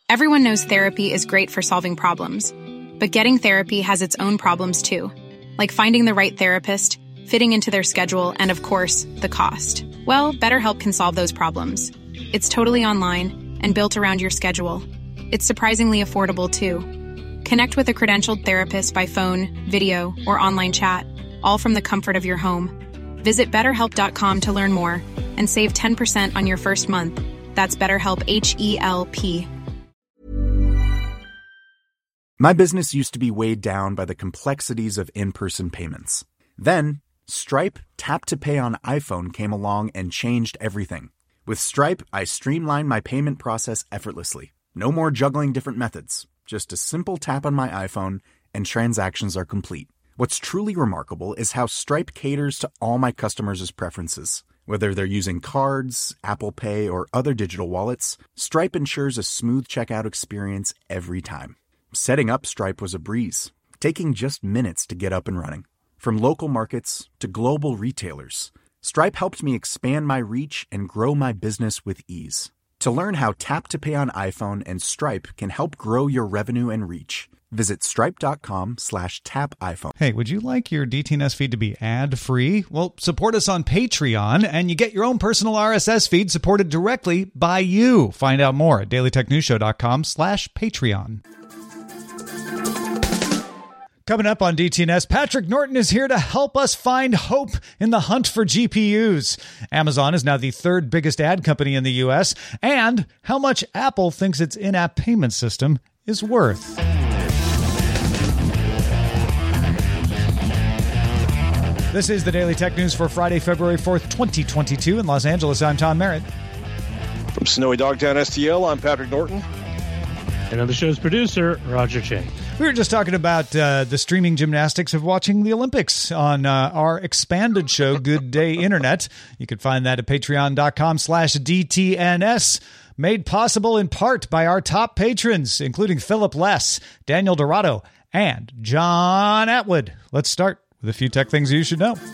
Everyone knows therapy is great for solving problems, but getting therapy has its own problems too, like finding the right therapist, fitting into their schedule, and of course, the cost. Well, BetterHelp can solve those problems. It's totally online and built around your schedule. It's surprisingly affordable too. Connect with a credentialed therapist by phone, video, or online chat, all from the comfort of your home. Visit BetterHelp.com to learn more and save 10% on your first month. That's BetterHelp, H-E-L-P. My business used to be weighed down by the complexities of in-person payments. Then, Stripe Tap to Pay on iPhone came along and changed everything. With Stripe, I streamlined my payment process effortlessly. No more juggling different methods. Just a simple tap on my iPhone and transactions are complete. What's truly remarkable is how Stripe caters to all my customers' preferences. Whether they're using cards, Apple Pay, or other digital wallets, Stripe ensures a smooth checkout experience every time. Setting up Stripe was a breeze, taking just minutes to get up and running. From local markets to global retailers, Stripe helped me expand my reach and grow my business with ease. To learn how Tap to Pay on iPhone and Stripe can help grow your revenue and reach, visit stripe.com/tapiphone. Hey, would you like your DTNS feed to be ad-free? Well, support us on Patreon, and you get your own personal RSS feed supported directly by you. Find out more at dailytechnewsshow.com/Patreon. Coming up on DTNS, Patrick Norton is here to help us find hope in the hunt for GPUs. Amazon is now the third biggest ad company in the U.S., and how much Apple thinks its in-app payment system is worth. This is the Daily Tech News for Friday, February 4th, 2022. In Los Angeles, I'm Tom Merritt. From Snowy Dogtown STL, I'm Patrick Norton. And I'm the show's producer, Roger Chang. We were just talking about the streaming gymnastics of watching the Olympics on our expanded show, Good Day Internet. You can find that at patreon.com/DTNS. Made possible in part by our top patrons, including Philip Less, Daniel Dorado, and John Atwood. Let's start with a few tech things you should know.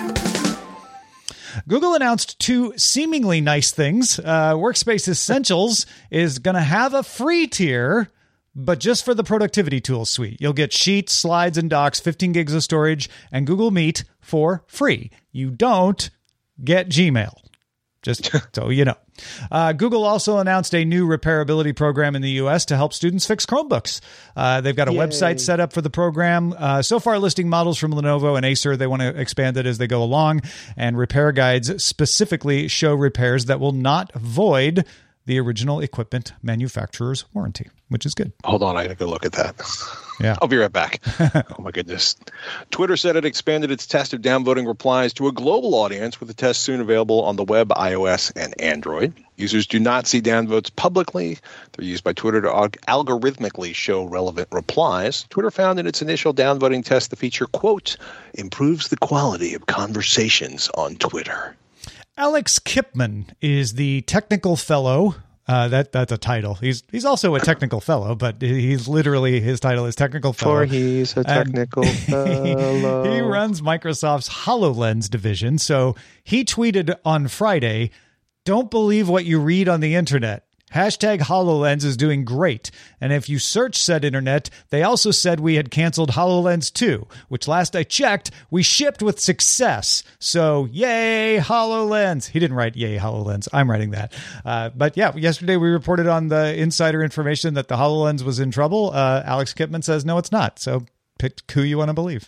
Google announced two seemingly nice things. Workspace Essentials is going to have a free tier, but just for the productivity tools suite. You'll get Sheets, Slides, and Docs, 15 gigs of storage, and Google Meet for free. You don't get Gmail. Just so you know. Google also announced a new repairability program in the U.S. to help students fix Chromebooks. They've got a website set up for the program. So far, listing models from Lenovo and Acer. They want to expand it as they go along. And repair guides specifically show repairs that will not void the original equipment manufacturer's warranty, which is good. Hold on, I gotta go look at that. Yeah. I'll be right back. Oh my goodness. Twitter said it expanded its test of downvoting replies to a global audience, with the test soon available on the web, iOS, and Android. Users do not see downvotes publicly. They're used by Twitter to algorithmically show relevant replies. Twitter found in its initial downvoting test the feature, quote, improves the quality of conversations on Twitter. Alex Kipman is the technical fellow. That's a title. He's also a technical fellow, but he's literally, his title is technical fellow. For he's a technical fellow. He runs Microsoft's HoloLens division. So he tweeted on Friday, "Don't believe what you read on the internet. Hashtag HoloLens is doing great. And if you search said internet, they also said we had canceled HoloLens 2, which last I checked, we shipped with success. So yay, HoloLens." He didn't write yay, HoloLens. I'm writing that. But yeah, yesterday we reported on the insider information that the HoloLens was in trouble. Alex Kipman says, no, it's not. So pick who you want to believe.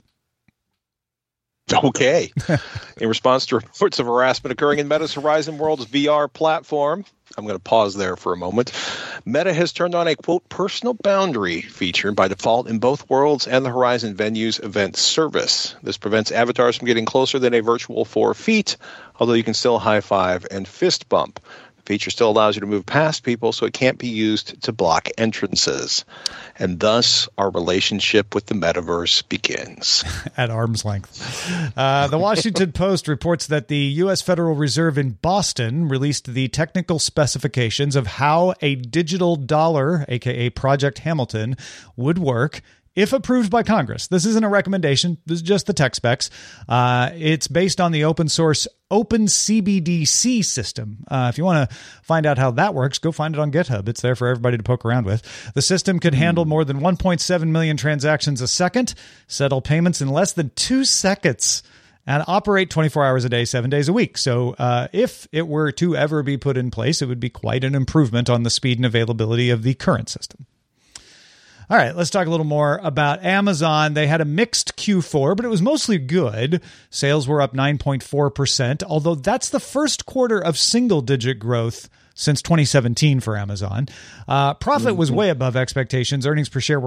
Okay. In response to reports of harassment occurring in Meta's Horizon Worlds VR platform, I'm going to pause there for a moment. Meta has turned on a, quote, personal boundary feature by default in both Worlds and the Horizon Venues event service. This prevents avatars from getting closer than a virtual 4 feet, although you can still high-five and fist bump. The feature still allows you to move past people, so it can't be used to block entrances. And thus, our relationship with the metaverse begins. At arm's length. The Washington Post reports that the U.S. Federal Reserve in Boston released the technical specifications of how a digital dollar, aka Project Hamilton, would work if approved by Congress. This isn't a recommendation. This is just the tech specs. It's based on the open source OpenCBDC system. If you want to find out how that works, go find it on GitHub. It's there for everybody to poke around with. The system could handle more than 1.7 million transactions a second, settle payments in less than 2 seconds, and operate 24 hours a day, 7 days a week. So if it were to ever be put in place, it would be quite an improvement on the speed and availability of the current system. All right, let's talk a little more about Amazon. They had a mixed Q4, but it was mostly good. Sales were up 9.4%, although that's the first quarter of single-digit growth since 2017 for Amazon. Profit was way above expectations. Earnings per share were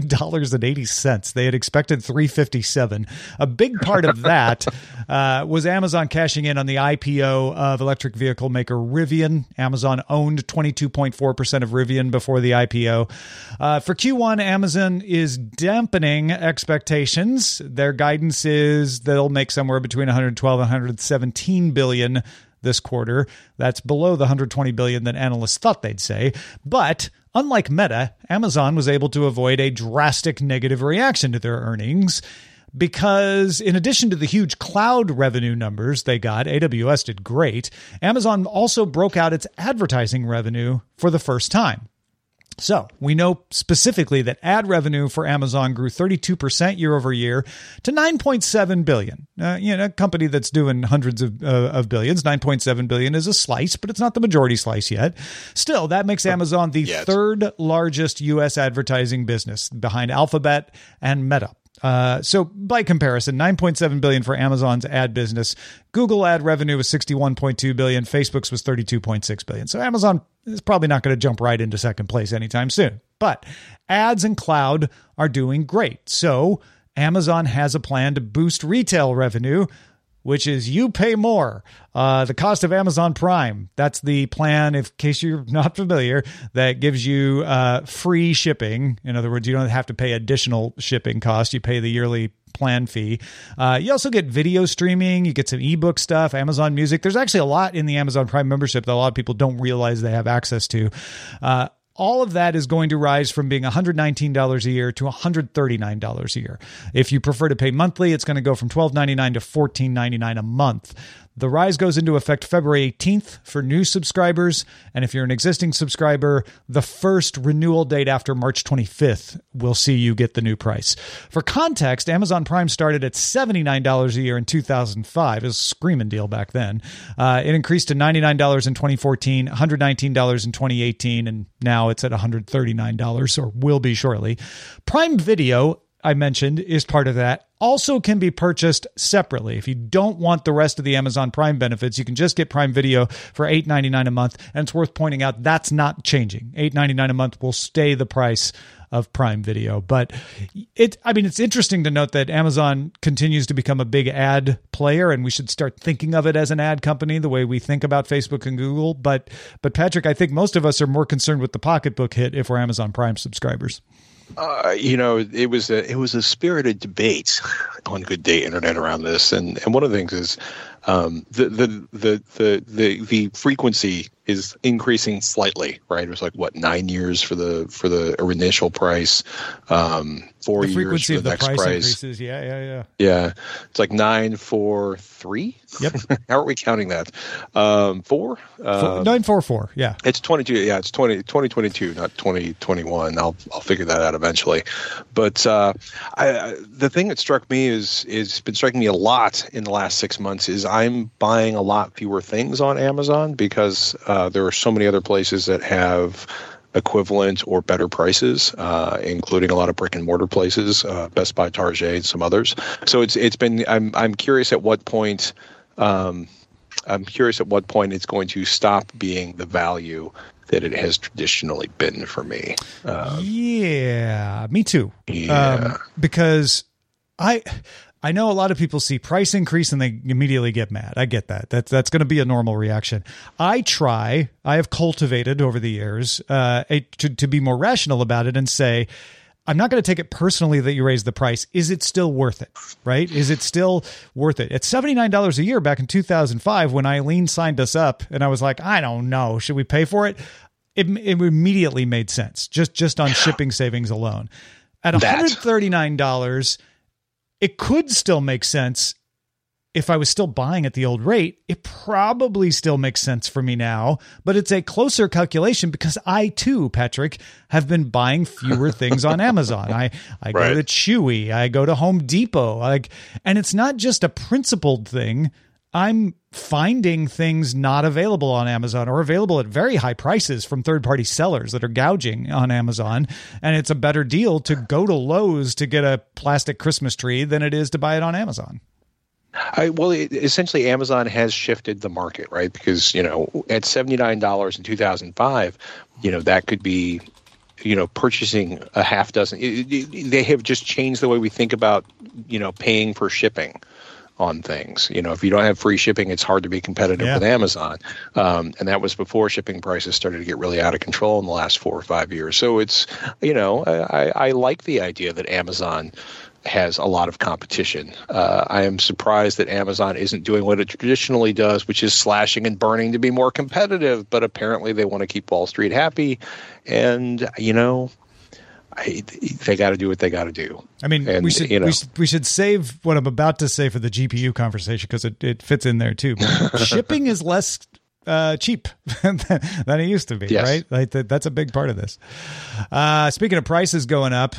$5.80. They had expected $3.57. A big part of that was Amazon cashing in on the IPO of electric vehicle maker Rivian. Amazon owned 22.4% of Rivian before the IPO. For Q1, Amazon is dampening expectations. Their guidance is they'll make somewhere between 112 and 117 billion this quarter. That's below the 120 billion that analysts thought they'd say. But unlike Meta, Amazon was able to avoid a drastic negative reaction to their earnings because in addition to the huge cloud revenue numbers they got, AWS did great. Amazon also broke out its advertising revenue for the first time. So we know specifically that ad revenue for Amazon grew 32% year over year to $9.7 billion. A company that's doing hundreds of billions, $9.7 billion is a slice, but it's not the majority slice yet. Still, that makes Amazon the third largest U.S. advertising business behind Alphabet and Meta. So by comparison, $9.7 billion for Amazon's ad business. Google ad revenue was $61.2 billion. Facebook's was $32.6 billion. So Amazon is probably not going to jump right into second place anytime soon. But ads and cloud are doing great. So Amazon has a plan to boost retail revenue, which is you pay more. The cost of Amazon Prime. That's the plan, in case you're not familiar, that gives you free shipping. In other words, you don't have to pay additional shipping costs. You pay the yearly plan fee. You also get video streaming. You get some ebook stuff, Amazon Music. There's actually a lot in the Amazon Prime membership that a lot of people don't realize they have access to. All of that is going to rise from being $119 a year to $139 a year. If you prefer to pay monthly, it's going to go from $12.99 to $14.99 a month. The rise goes into effect February 18th for new subscribers. And if you're an existing subscriber, the first renewal date after March 25th will see you get the new price. For context, Amazon Prime started at $79 a year in 2005. It was a screaming deal back then. It increased to $99 in 2014, $119 in 2018, and now it's at $139 or will be shortly. Prime Video, I mentioned, is part of that. Also can be purchased separately. If you don't want the rest of the Amazon Prime benefits, you can just get Prime Video for $8.99 a month. And it's worth pointing out that's not changing. $8.99 a month will stay the price of Prime Video. But it's interesting to note that Amazon continues to become a big ad player, and we should start thinking of it as an ad company the way we think about Facebook and Google. But Patrick, I think most of us are more concerned with the pocketbook hit if we're Amazon Prime subscribers. It was a spirited debate on Good Day Internet around this, and one of the things is the frequency is increasing slightly, right? It was like 9 years for the initial price, 4 years for the next price. Increases. Yeah. It's like 9, 4, 3. Yep. How are we counting that? 4. 9, 4, 4. Yeah. It's 22. Yeah, it's 2022, not 2021. I'll figure that out eventually. But the thing that struck me is been striking me a lot in the last 6 months is I'm buying a lot fewer things on Amazon because there are so many other places that have equivalent or better prices, including a lot of brick and mortar places, Best Buy, Target, and some others. So it's been. I'm curious at what point. It's going to stop being the value that it has traditionally been for me. Yeah, me too. Yeah. Because I know a lot of people see price increase and they immediately get mad. I get that. That's going to be a normal reaction. I have cultivated over the years to be more rational about it and say, I'm not going to take it personally that you raised the price. Is it still worth it? Right? Is it still worth it? At $79 a year back in 2005, when Eileen signed us up and I was like, I don't know, should we pay for it? It immediately made sense just on shipping savings alone. At $139, it could still make sense if I was still buying at the old rate. It probably still makes sense for me now, but it's a closer calculation because I too, Patrick, have been buying fewer things on Amazon. I go to Chewy, I go to Home Depot, and it's not just a principled thing. I'm finding things not available on Amazon or available at very high prices from third-party sellers that are gouging on Amazon. And it's a better deal to go to Lowe's to get a plastic Christmas tree than it is to buy it on Amazon. Essentially, Amazon has shifted the market, right? Because, at $79 in 2005, that could be, purchasing a half dozen. They have just changed the way we think about, paying for shipping on things. If you don't have free shipping, it's hard to be competitive with Amazon. And that was before shipping prices started to get really out of control in the last 4 or 5 years. So it's, I like the idea that Amazon has a lot of competition. I am surprised that Amazon isn't doing what it traditionally does, which is slashing and burning to be more competitive. But apparently they want to keep Wall Street happy. And, they got to do what they got to do. I mean, and, we should save what I'm about to say for the GPU conversation because it fits in there too. But shipping is less cheap than it used to be, right? Like that's a big part of this. Speaking of prices going up,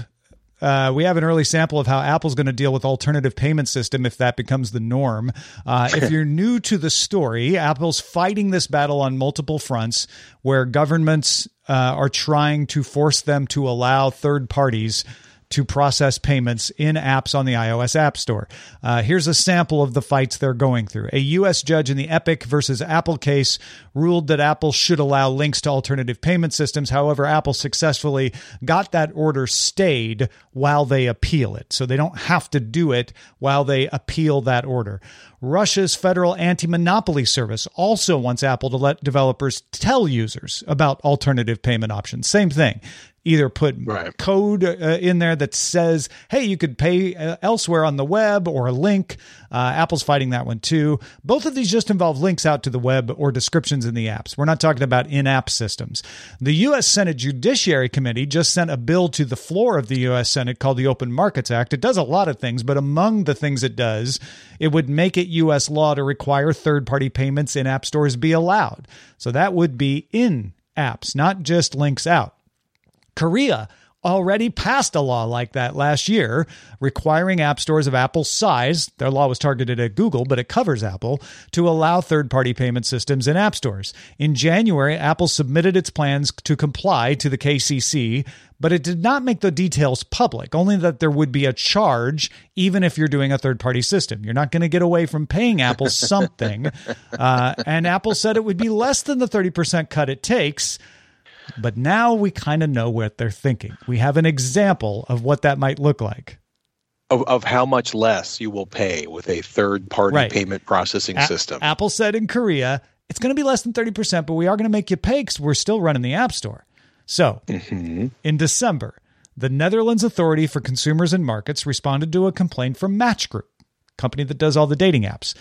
we have an early sample of how Apple's going to deal with alternative payment system if that becomes the norm. If you're new to the story, Apple's fighting this battle on multiple fronts where governments are trying to force them to allow third parties to process payments in apps on the iOS App Store. Here's a sample of the fights they're going through. A U.S. judge in the Epic versus Apple case ruled that Apple should allow links to alternative payment systems. However, Apple successfully got that order stayed while they appeal it. So they don't have to do it while they appeal that order. Russia's Federal Anti-Monopoly Service also wants Apple to let developers tell users about alternative payment options. Same thing. Either put code in there that says, hey, you could pay elsewhere on the web, or a link. Apple's fighting that one too. Both of these just involve links out to the web or descriptions in the apps. We're not talking about in-app systems. The U.S. Senate Judiciary Committee just sent a bill to the floor of the U.S. Senate called the Open Markets Act. It does a lot of things, but among the things it does, it would make it U.S. law to require third-party payments in app stores be allowed. So that would be in apps, not just links out. Korea already passed a law like that last year, requiring app stores of Apple's size, their law was targeted at Google, but it covers Apple, to allow third-party payment systems in app stores. In January, Apple submitted its plans to comply to the KCC, but it did not make the details public, only that there would be a charge even if you're doing a third-party system. You're not going to get away from paying Apple something. And Apple said it would be less than the 30% cut it takes. But now we kind of know what they're thinking. We have an example of what that might look like. Of how much less you will pay with a third-party payment processing system. Apple said in Korea, it's going to be less than 30%, but we are going to make you pay because we're still running the App Store. So, in December, the Netherlands Authority for Consumers and Markets responded to a complaint from Match Group, company that does all the dating apps,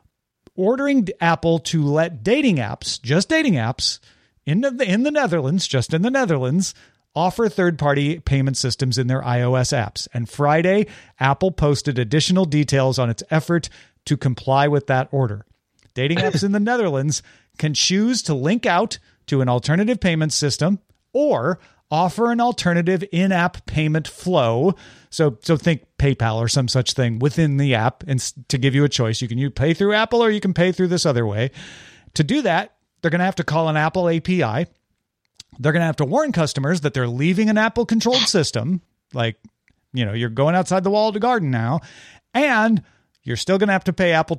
ordering Apple to let dating apps, just dating apps, in the Netherlands, just in the Netherlands, offer third-party payment systems in their iOS apps. And Friday, Apple posted additional details on its effort to comply with that order. Dating apps in the Netherlands can choose to link out to an alternative payment system or offer an alternative in-app payment flow. So think PayPal or some such thing within the app, and to give you a choice. You can pay through Apple or you can pay through this other way. To do that, they're going to have to call an Apple API. They're going to have to warn customers that they're leaving an Apple-controlled system. Like, you're going outside the wall of the garden now. And you're still going to have to pay Apple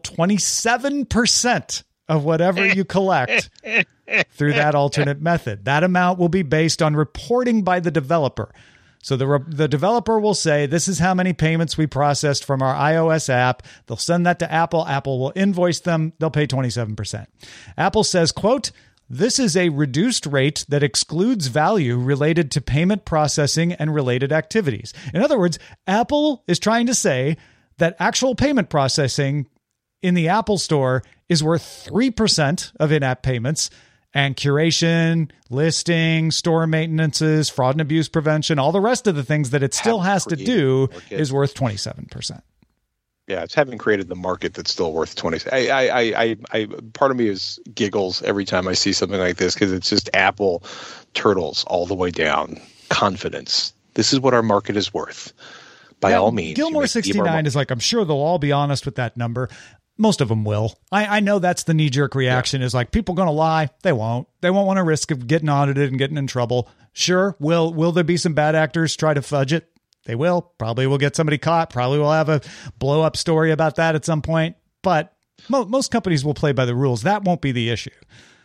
27% of whatever you collect through that alternate method. That amount will be based on reporting by the developer. So the developer will say, this is how many payments we processed from our iOS app. They'll send that to Apple. Apple will invoice them. They'll pay 27%. Apple says, quote, this is a reduced rate that excludes value related to payment processing and related activities. In other words, Apple is trying to say that actual payment processing in the Apple Store is worth 3% of in-app payments, And curation, listing, store maintenances, fraud and abuse prevention, all the rest of the things that it still has to do is worth 27%. Yeah, it's having created the market that's still worth 20. I part of me is giggles every time I see something like this because it's just Apple turtles all the way down. Confidence. This is what our market is worth. By all means. Gilmore 69 is like, I'm sure they'll all be honest with that number. Most of them will. I know that's the knee-jerk reaction is like, people going to lie? They won't. They won't want to risk of getting audited and getting in trouble. Sure. Will there be some bad actors try to fudge it? They will. Probably will get somebody caught. Probably will have a blow-up story about that at some point. But most companies will play by the rules. That won't be the issue.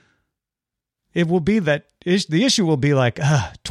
It will be that the issue will be like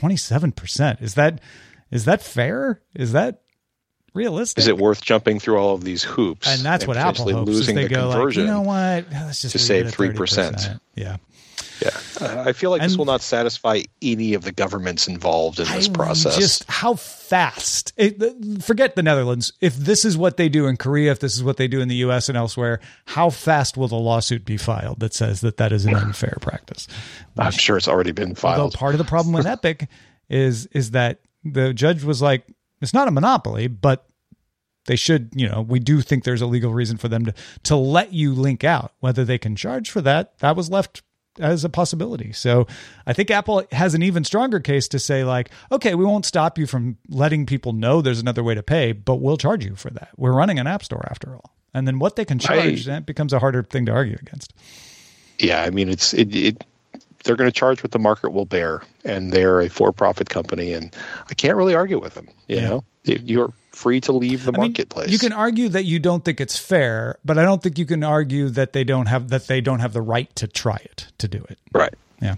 27%. Is that fair? Is that realistic? Is it worth jumping through all of these hoops? And that's what Apple hopes. Losing they the go conversion, like, you know what? Let's just to save 3%. Yeah. Yeah, I feel like this will not satisfy any of the governments involved in this process. Just how fast? Forget the Netherlands. If this is what they do in Korea, if this is what they do in the U.S. and elsewhere, how fast will the lawsuit be filed that says that is an unfair practice? I'm sure it's already been filed. Although part of the problem with Epic is that the judge was like, it's not a monopoly, but they should, we do think there's a legal reason for them to let you link out. Whether they can charge for that was left as a possibility. So I think Apple has an even stronger case to say like, okay, we won't stop you from letting people know there's another way to pay, but we'll charge you for that. We're running an app store after all. And then what they can charge, that becomes a harder thing to argue against. Yeah. I mean, they're going to charge what the market will bear, and they're a for-profit company, and I can't really argue with them. You know, you're free to leave the marketplace. You can argue that you don't think it's fair, but I don't think you can argue that they don't have the right to try it, to do it. Right. Yeah.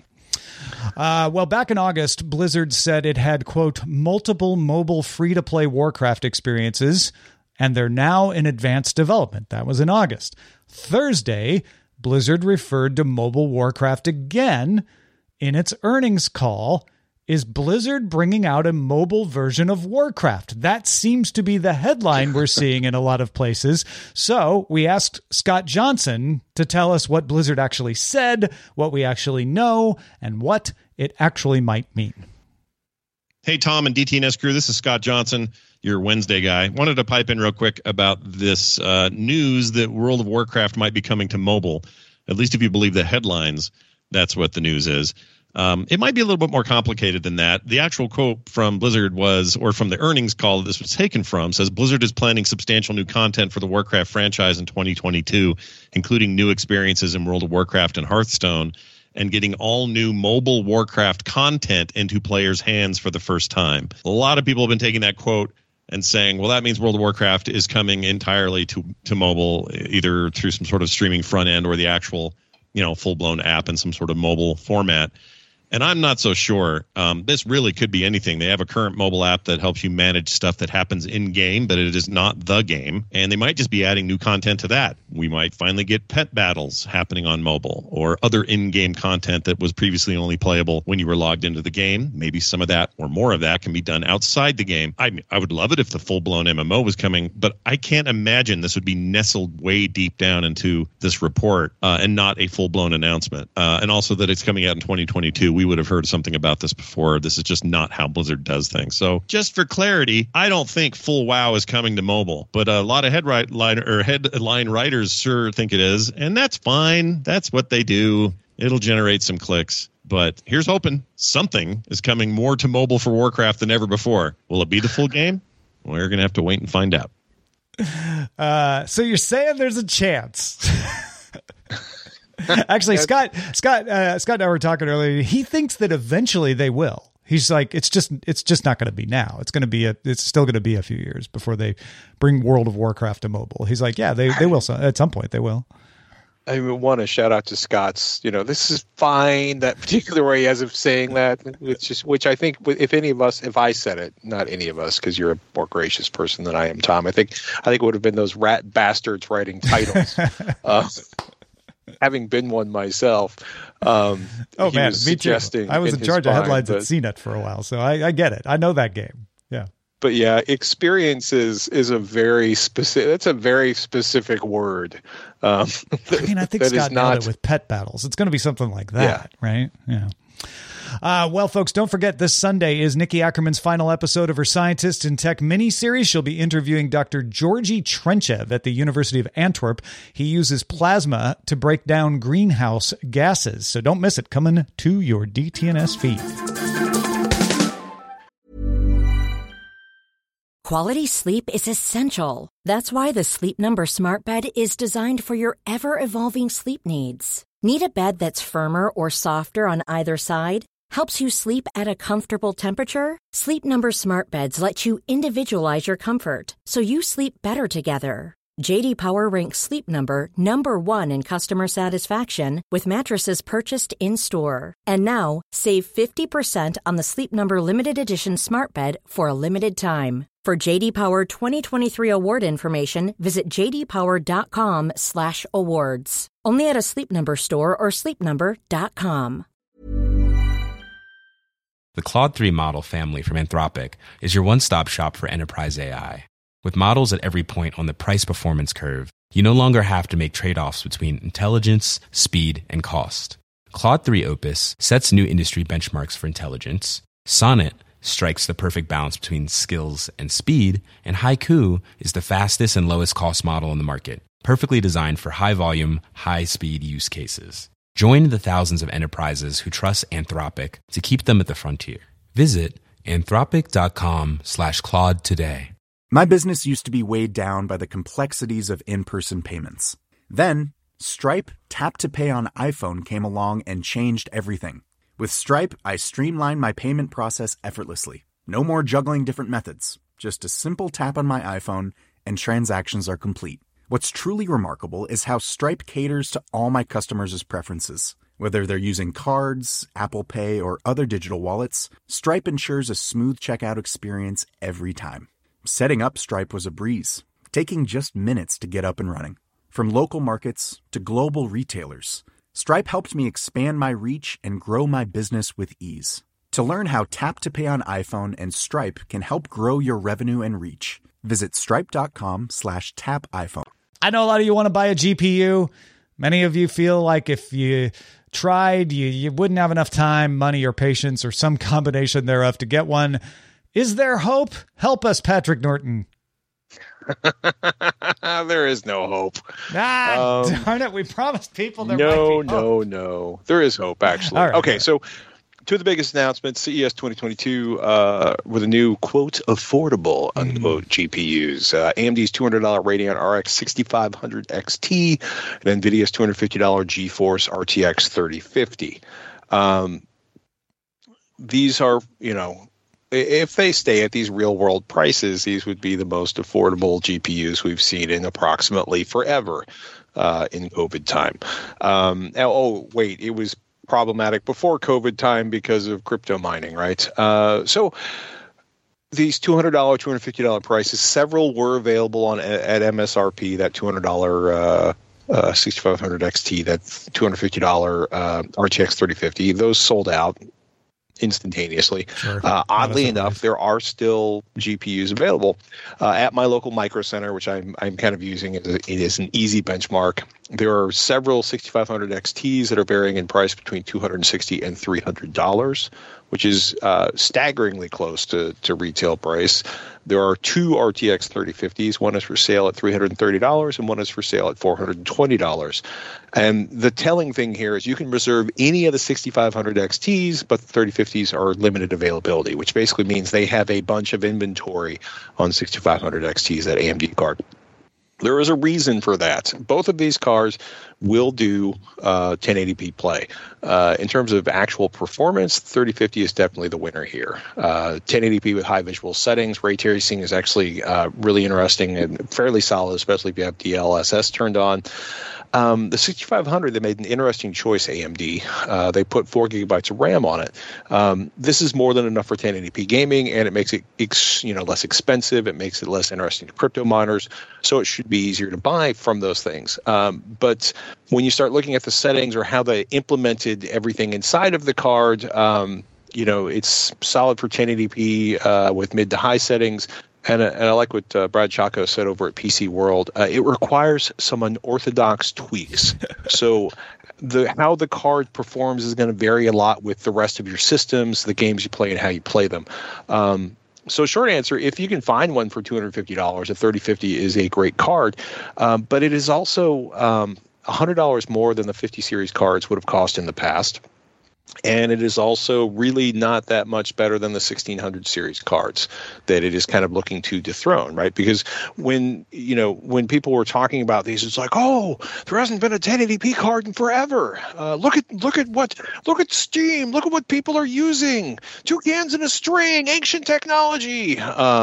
Well, back in August, Blizzard said it had, quote, multiple mobile free-to-play Warcraft experiences, and they're now in advanced development. That was in August. Thursday, Blizzard referred to mobile Warcraft again in its earnings call. Is Blizzard bringing out a mobile version of Warcraft? That seems to be the headline we're seeing in a lot of places. So we asked Scott Johnson to tell us what Blizzard actually said, what we actually know, and what it actually might mean. Hey, Tom and DTNS crew, this is Scott Johnson, your Wednesday guy. Wanted to pipe in real quick about this news that World of Warcraft might be coming to mobile. At least if you believe the headlines, that's what the news is. It might be a little bit more complicated than that. The actual quote from Blizzard was, or from the earnings call that this was taken from, says Blizzard is planning substantial new content for the Warcraft franchise in 2022, including new experiences in World of Warcraft and Hearthstone, and getting all new mobile Warcraft content into players' hands for the first time. A lot of people have been taking that quote and saying, well, that means World of Warcraft is coming entirely to mobile, either through some sort of streaming front end or the actual, full-blown app in some sort of mobile format. And I'm not so sure. This really could be anything. They have a current mobile app that helps you manage stuff that happens in-game, but it is not the game. And they might just be adding new content to that. We might finally get pet battles happening on mobile, or other in-game content that was previously only playable when you were logged into the game. Maybe some of that or more of that can be done outside the game. I would love it if the full-blown MMO was coming, but I can't imagine this would be nestled way deep down into this report and not a full-blown announcement. And also that it's coming out in 2022. We would have heard something about this before. This is just not how Blizzard does things. So just for clarity, I don't think full WoW is coming to mobile, but a lot of headline writers sure think it is, and that's fine. That's what they do. It'll generate some clicks. But here's hoping something is coming more to mobile for Warcraft than ever before. Will it be the full game? We're going to have to wait and find out. So you're saying there's a chance. Actually, Scott and I were talking earlier. He thinks that eventually they will. He's like, it's just not going to be now. It's still going to be a few years before they bring World of Warcraft to mobile. He's like, yeah, they will. At some point they will. I want to shout out to Scott's, this is fine, that particular way he has of saying that, which I think if any of us, if I said it, not any of us, because you're a more gracious person than I am, Tom, I think it would have been those rat bastards writing titles. Having been one myself. Me too. I was in charge of headlines at CNET for a while, so I get it. I know that game. Yeah. But yeah, experience is a very specific. That's a very specific word. I think Scott nailed it with pet battles. It's going to be something like that, right? Yeah. Well, folks, don't forget this Sunday is Nikki Ackerman's final episode of her Scientists in Tech mini-series. She'll be interviewing Dr. Georgy Trenchev at the University of Antwerp. He uses plasma to break down greenhouse gases. So don't miss it. Coming to your DTNS feed. Quality sleep is essential. That's why the Sleep Number Smart Bed is designed for your ever-evolving sleep needs. Need a bed that's firmer or softer on either side? Helps you sleep at a comfortable temperature? Sleep Number Smart Beds let you individualize your comfort, so you sleep better together. J.D. Power ranks Sleep Number number 1 in customer satisfaction with mattresses purchased in-store. And now, save 50% on the Sleep Number Limited Edition Smart Bed for a limited time. For J.D. Power 2023 award information, visit jdpower.com/awards. Only at a Sleep Number store or sleepnumber.com. The Claude 3 model family from Anthropic is your one-stop shop for enterprise AI. With models at every point on the price-performance curve, you no longer have to make trade-offs between intelligence, speed, and cost. Claude 3 Opus sets new industry benchmarks for intelligence. Sonnet strikes the perfect balance between skills and speed. And Haiku is the fastest and lowest cost model on the market, perfectly designed for high-volume, high-speed use cases. Join the thousands of enterprises who trust Anthropic to keep them at the frontier. Visit anthropic.com/Claude today. My business used to be weighed down by the complexities of in-person payments. Then, Stripe Tap to Pay on iPhone came along and changed everything. With Stripe, I streamlined my payment process effortlessly. No more juggling different methods. Just a simple tap on my iPhone and transactions are complete. What's truly remarkable is how Stripe caters to all my customers' preferences. Whether they're using cards, Apple Pay, or other digital wallets, Stripe ensures a smooth checkout experience every time. Setting up Stripe was a breeze, taking just minutes to get up and running. From local markets to global retailers, Stripe helped me expand my reach and grow my business with ease. To learn how Tap to Pay on iPhone and Stripe can help grow your revenue and reach, visit stripe.com/tapiphone. I know a lot of you want to buy a GPU. Many of you feel like if you tried, you wouldn't have enough time, money, or patience, or some combination thereof to get one. Is there hope? Help us, Patrick Norton. There is no hope. Darn it. We promised people there might be hope. No. There is hope, actually. All right, okay, so two of the biggest announcements, CES 2022 with a new, quote, affordable, unquote, GPUs. AMD's $200 Radeon RX 6500 XT and NVIDIA's $250 GeForce RTX 3050. These are, if they stay at these real-world prices, these would be the most affordable GPUs we've seen in approximately forever in COVID time. It was problematic before COVID time because of crypto mining, right? So these $200, $250 prices, several were available at MSRP, that $200 6500 XT, that $250 RTX 3050. Those sold out instantaneously. Sure. Oddly enough, there are still GPUs available at my local Micro Center, which I'm kind of using it as an easy benchmark. There are several 6500 XTs that are varying in price between $260 and $300, which is staggeringly close to retail price. There are two RTX 3050s. One is for sale at $330 and one is for sale at $420. And the telling thing here is you can reserve any of the 6500 XTs, but the 3050s are limited availability, which basically means they have a bunch of inventory on 6500 XTs at AMD card. There is a reason for that. Both of these cars will do 1080p play. In terms of actual performance, 3050 is definitely the winner here. 1080p with high visual settings. Ray tracing is actually really interesting and fairly solid, especially if you have DLSS turned on. The 6500, they made an interesting choice, AMD. They put 4 gigabytes of RAM on it. This is more than enough for 1080p gaming, and it makes it less expensive. It makes it less interesting to crypto miners, so it should be easier to buy from those things. But when you start looking at the settings or how they implemented everything inside of the card, It's solid for 1080p with mid to high settings. And I like what Brad Chaco said over at PC World. It requires some unorthodox tweaks. So how the card performs is going to vary a lot with the rest of your systems, the games you play, and how you play them. So short answer, if you can find one for $250, a 3050 is a great card. But it is also $100 more than the 50 series cards would have cost in the past. And it is also really not that much better than the 1600 series cards that it is kind of looking to dethrone, right? Because when people were talking about these, it's like, oh, there hasn't been a 1080p card in forever. Look at Steam. Look at what people are using. 2 cans and a string, ancient technology.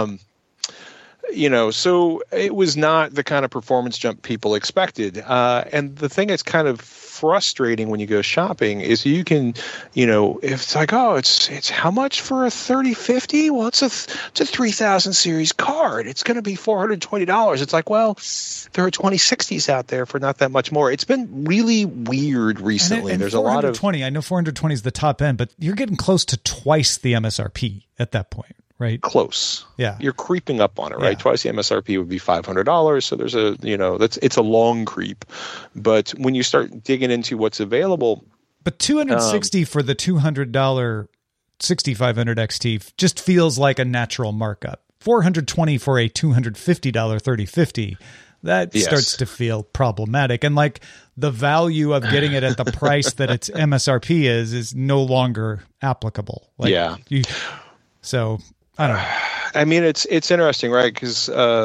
So it was not the kind of performance jump people expected. And the thing that's kind of frustrating when you go shopping is you can, it's like, oh, it's how much for a 3050? Well, it's a 3000 series card. It's going to be $420. It's like, well, there are 2060s out there for not that much more. It's been really weird recently. And there's a lot of I know 420 is the top end, but you're getting close to twice the MSRP at that point. Right. Close. Yeah. You're creeping up on it, right? Yeah. Twice the MSRP would be $500. So there's it's a long creep. But when you start digging into what's available. But $260 for the $200 6500 XT just feels like a natural markup. $420 for a $250 3050. That starts to feel problematic. And like the value of getting it at the price that its MSRP is no longer applicable. So I don't know. I mean, it's interesting, right? Because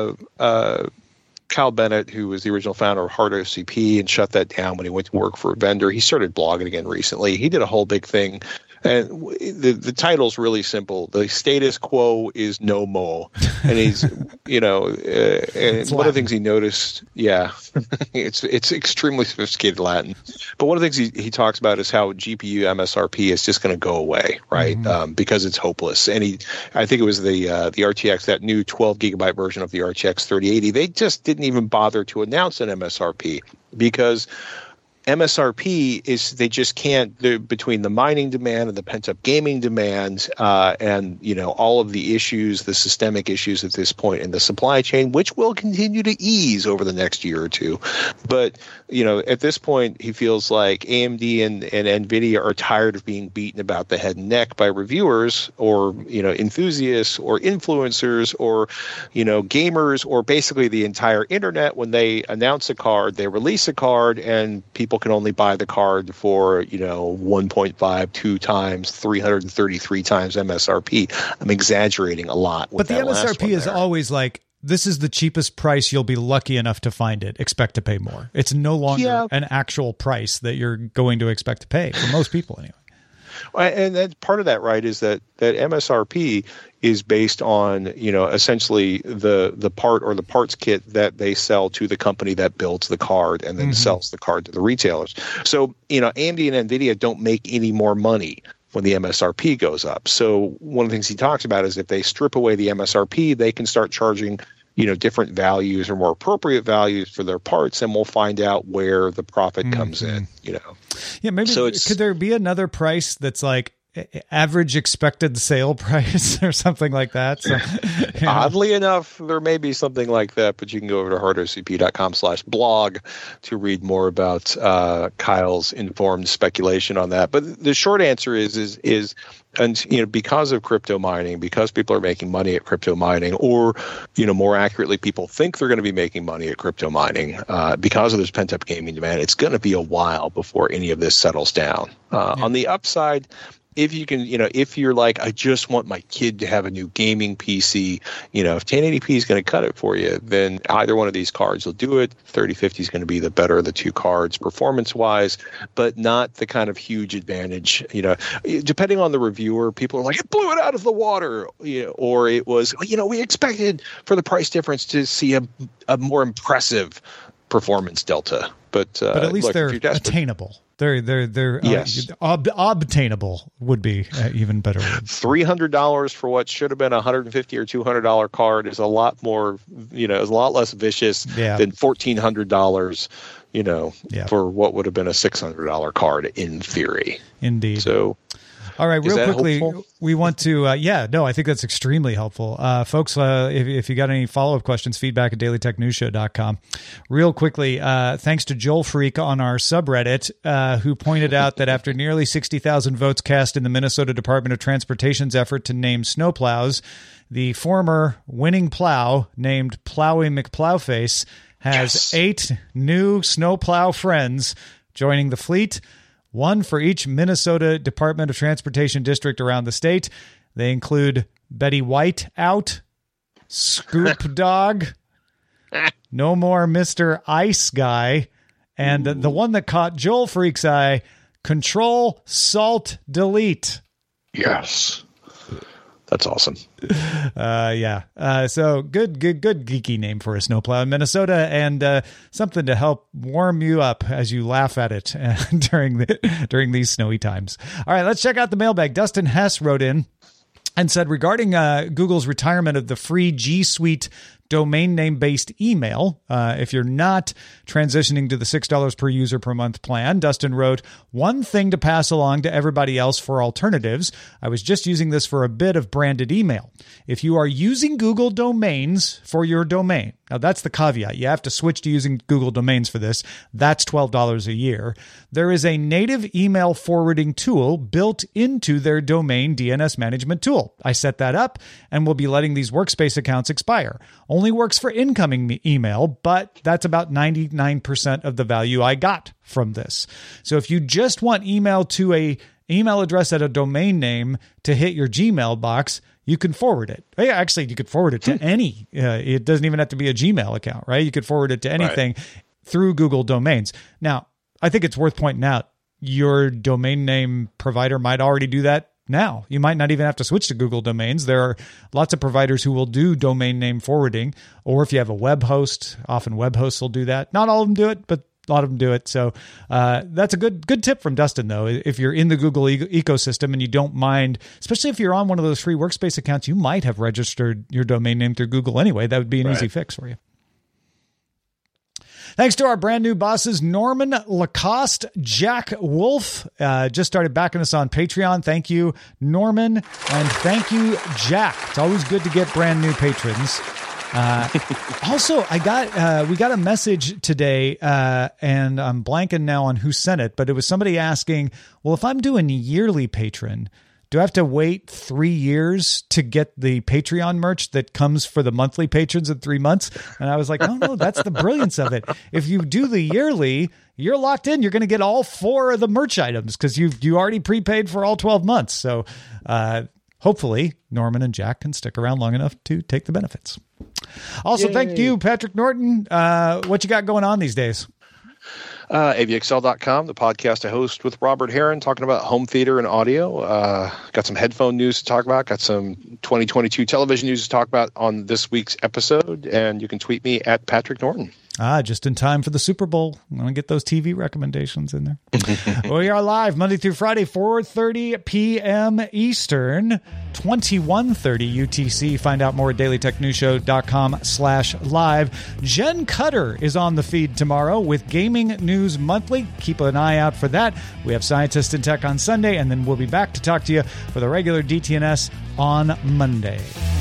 Kyle Bennett, who was the original founder of Hard OCP and shut that down when he went to work for a vendor, he started blogging again recently. He did a whole big thing. And the title's really simple. The status quo is no more. And he's, and one of the things he noticed, it's extremely sophisticated Latin. But one of the things he talks about is how GPU MSRP is just going to go away, right? Mm-hmm. Because it's hopeless. And I think it was the RTX, that new 12 gigabyte version of the RTX 3080. They just didn't even bother to announce an MSRP because MSRP is they just can't between the mining demand and the pent up gaming demand and all of the issues, the systemic issues at this point in the supply chain, which will continue to ease over the next year or two. But at this point, he feels like AMD and NVIDIA are tired of being beaten about the head and neck by reviewers or enthusiasts or influencers or gamers or basically the entire internet. When they announce a card, they release a card, and people can only buy the card for 1.5, 2 times, 333 times MSRP. I'm exaggerating a lot. But the MSRP is always like, this is the cheapest price. You'll be lucky enough to find it. Expect to pay more. It's no longer an actual price that you're going to expect to pay for most people anyway. And that's part of that, right, is that MSRP is based on, essentially the part or the parts kit that they sell to the company that builds the card and then sells the card to the retailers. So, AMD and NVIDIA don't make any more money when the MSRP goes up. So one of the things he talks about is if they strip away the MSRP, they can start charging different values or more appropriate values for their parts, and we'll find out where the profit comes in, Yeah, maybe could there be another price that's like average expected sale price or something like that? So, oddly enough, there may be something like that, but you can go over to hardocp.com/blog to read more about Kyle's informed speculation on that. But the short answer is and because of crypto mining, because people are making money at crypto mining, or more accurately, people think they're going to be making money at crypto mining because of this pent up gaming demand, it's going to be a while before any of this settles down. On the upside, if you can, if you're like, I just want my kid to have a new gaming PC, if 1080p is going to cut it for you, then either one of these cards will do it. 3050 is going to be the better of the two cards performance-wise, but not the kind of huge advantage. Depending on the reviewer, people are like, it blew it out of the water, or it was, we expected for the price difference to see a more impressive performance delta. But at least they're attainable. They're yes. Obtainable would be even better. $300 for what should have been a $150 or $200 card is a lot more, is a lot less vicious than $1,400, for what would have been a $600 card in theory. Indeed. So, All right, real quickly, helpful? we want to, I think that's extremely helpful. Folks, if you got any follow-up questions, feedback at dailytechnewsshow.com. Real quickly, thanks to Joel Freak on our subreddit, who pointed out that after nearly 60,000 votes cast in the Minnesota Department of Transportation's effort to name snowplows, the former winning plow named Plowy McPlowface has 8 new snowplow friends joining the fleet, one for each Minnesota Department of Transportation district around the state. They include Betty Whiteout, Scoop Dog, No More Mr. Ice Guy, and the one that caught Joel Freak's eye, Control Salt Delete. Yes. That's awesome. So good geeky name for a snowplow in Minnesota, and something to help warm you up as you laugh at it during these snowy times. All right, let's check out the mailbag. Dustin Hess wrote in and said, regarding Google's retirement of the free G Suite domain name based email, if you're not transitioning to the $6 per user per month plan, Dustin wrote, one thing to pass along to everybody else for alternatives. I was just using this for a bit of branded email. If you are using Google Domains for your domain, now that's the caveat. You have to switch to using Google Domains for this. That's $12 a year. There is a native email forwarding tool built into their domain DNS management tool. I set that up and will be letting these workspace accounts expire. Only works for incoming email, but that's about 99% of the value I got from this. So if you just want email to a email address at a domain name to hit your Gmail box, you can forward it. Yeah, actually, you could forward it to any. It doesn't even have to be a Gmail account, right? You could forward it to anything through Google Domains. Now, I think it's worth pointing out your domain name provider might already do that now. You might not even have to switch to Google Domains. There are lots of providers who will do domain name forwarding, or if you have a web host, often web hosts will do that. Not all of them do it, but a lot of them do it. So that's a good tip from Dustin, though. If you're in the Google ecosystem and you don't mind, especially if you're on one of those free workspace accounts, you might have registered your domain name through Google anyway. That would be an easy fix for you. Thanks to our brand new bosses, Norman Lacoste, Jack Wolf, just started backing us on Patreon. Thank you, Norman, and thank you, Jack. It's always good to get brand new patrons. Also, we got a message today, and I'm blanking now on who sent it, but it was somebody asking, well, if I'm doing yearly patron, do I have to wait 3 years to get the Patreon merch that comes for the monthly patrons in 3 months? And I was like, oh, no, that's the brilliance of it. If you do the yearly, you're locked in. You're going to get all 4 of the merch items because you already prepaid for all 12 months. So hopefully Norman and Jack can stick around long enough to take the benefits. Also, Thank you, Patrick Norton. What you got going on these days? AVXL.com, the podcast I host with Robert Heron, talking about home theater and audio. Got some headphone news to talk about. Got some 2022 television news to talk about on this week's episode. And you can tweet me at Patrick Norton. Just in time for the Super Bowl. I'm going to get those TV recommendations in there. We are live Monday through Friday, 4:30 p.m. Eastern, 21:30 UTC. Find out more at dailytechnewsshow.com/live. Jen Cutter is on the feed tomorrow with Gaming News Monthly. Keep an eye out for that. We have Scientists in Tech on Sunday, and then we'll be back to talk to you for the regular DTNS on Monday.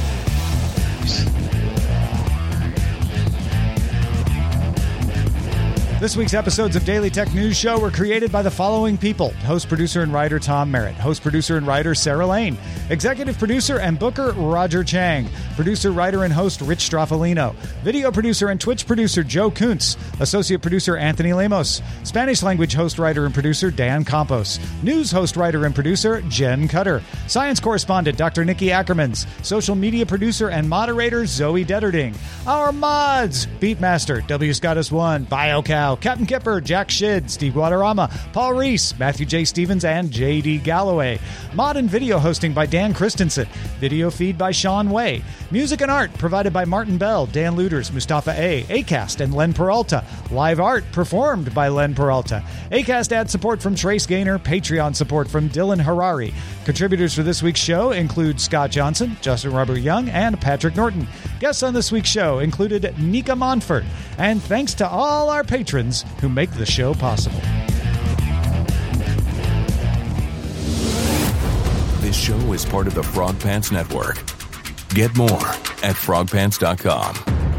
This week's episodes of Daily Tech News Show were created by the following people. Host, producer, and writer Tom Merritt. Host, producer, and writer Sarah Lane. Executive producer and booker Roger Chang. Producer, writer, and host Rich Straffolino. Video producer and Twitch producer Joe Kuntz. Associate producer Anthony Lemos. Spanish language host, writer, and producer Dan Campos. News host, writer, and producer Jen Cutter. Science correspondent Dr. Nikki Ackermans. Social media producer and moderator Zoe Detterding. Our mods, Beatmaster, W. Scottus 1, BioCow, Captain Kipper, Jack Shid, Steve Guadarrama, Paul Reese, Matthew J. Stevens, and J.D. Galloway. Mod and video hosting by Dan Christensen. Video feed by Sean Way. Music and art provided by Martin Bell, Dan Luders, Mustafa A., Acast, and Len Peralta. Live art performed by Len Peralta. Acast ad support from Trace Gaynor. Patreon support from Dylan Harari. Contributors for this week's show include Scott Johnson, Justin Robert Young, and Patrick Norton. Guests on this week's show included Nika Monfort. And thanks to all our patrons who make the show possible. This show is part of the Frog Pants Network. Get more at frogpants.com.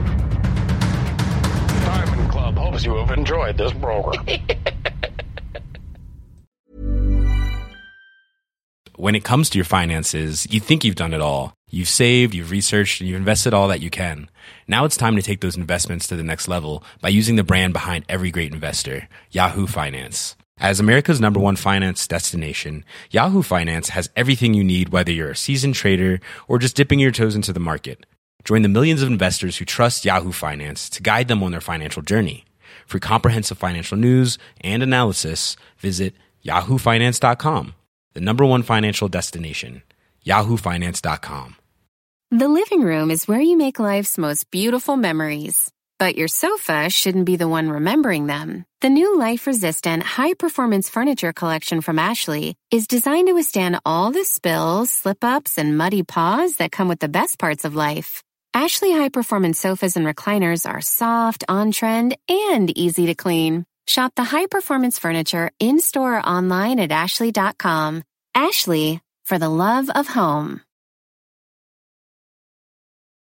Diamond Club hopes you have enjoyed this program. When it comes to your finances, you think you've done it all. You've saved, you've researched, and you've invested all that you can. Now it's time to take those investments to the next level by using the brand behind every great investor, Yahoo Finance. As America's #1 finance destination, Yahoo Finance has everything you need, whether you're a seasoned trader or just dipping your toes into the market. Join the millions of investors who trust Yahoo Finance to guide them on their financial journey. For comprehensive financial news and analysis, visit yahoofinance.com, the #1 financial destination, yahoofinance.com. The living room is where you make life's most beautiful memories. But your sofa shouldn't be the one remembering them. The new life-resistant, high-performance furniture collection from Ashley is designed to withstand all the spills, slip-ups, and muddy paws that come with the best parts of life. Ashley high-performance sofas and recliners are soft, on-trend, and easy to clean. Shop the high-performance furniture in-store or online at ashley.com. Ashley, for the love of home.